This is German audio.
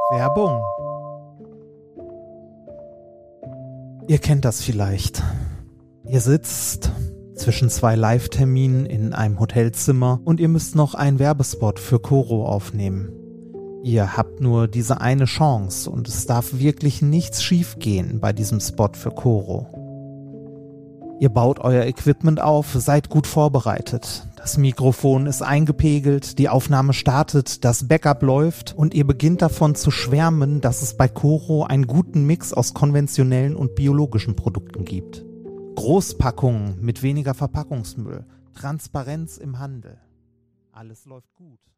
Werbung. Ihr kennt das vielleicht. Ihr sitzt zwischen zwei Live-Terminen in einem Hotelzimmer und ihr müsst noch einen Werbespot für Koro aufnehmen. Ihr habt nur diese eine Chance und es darf wirklich nichts schiefgehen bei diesem Spot für Koro. Ihr baut euer Equipment auf, seid gut vorbereitet. Das Mikrofon ist eingepegelt, die Aufnahme startet, das Backup läuft und ihr beginnt davon zu schwärmen, dass es bei Koro einen guten Mix aus konventionellen und biologischen Produkten gibt. Großpackungen mit weniger Verpackungsmüll, Transparenz im Handel. Alles läuft gut.